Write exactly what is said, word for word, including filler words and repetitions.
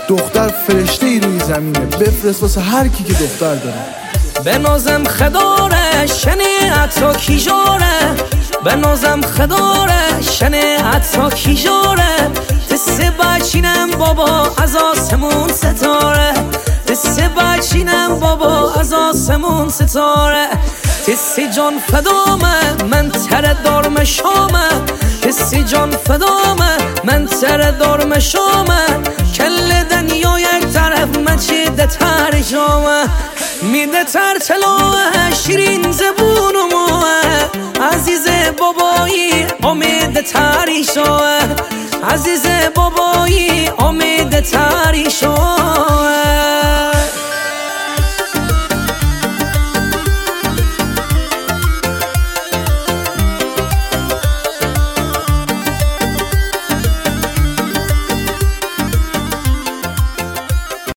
دختر فرشته ای روی زمینه، بفرست واسه هر کی که دختر داره. به نازم خداره شنه عطا کیجاره، به نازم خداره شنه عطا کیجاره. تسه بچینم بابا از آسمون ستاره، تسه بچینم بابا از آسمون ستاره. تسه جان فدامه من تره دارم شامه، تسه جان فدامه من تره دارم شامه. کل دنیا یک طرف مچیده تر جامه، میده تر تلوه شیرین زبون و موه. عزیز بابایی امید تری شوه، عزیز بابایی امید تری شوه.